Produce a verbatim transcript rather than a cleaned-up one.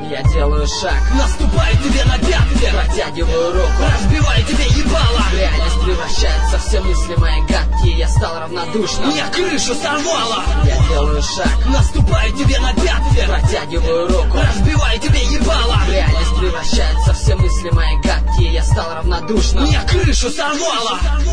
Я делаю шаг, наступаю тебе на пятки, протягиваю руку, разбиваю тебе ебало. Реальность превращается, все мысли мои гадкие, я стал равнодушным. Мне крышу сорвало. Я делаю шаг, наступаю тебе на пятки, протягиваю руку, разбиваю тебе ебало. Реальность превращается, все мысли мои гадкие, я стал равнодушным. Мне крышу сорвало.